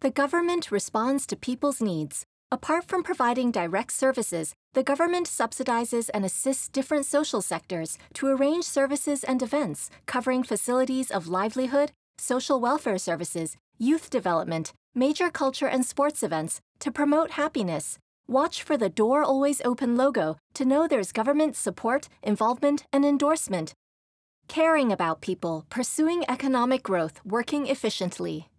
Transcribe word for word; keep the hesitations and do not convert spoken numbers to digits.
The government responds to people's needs. Apart from providing direct services, the government subsidizes and assists different social sectors to arrange services and events covering facilities of livelihood, social welfare services, youth development, major culture and sports events to promote happiness. Watch for the Door Always Open logo to know there's government support, involvement, and endorsement. Caring about people, pursuing economic growth, working efficiently.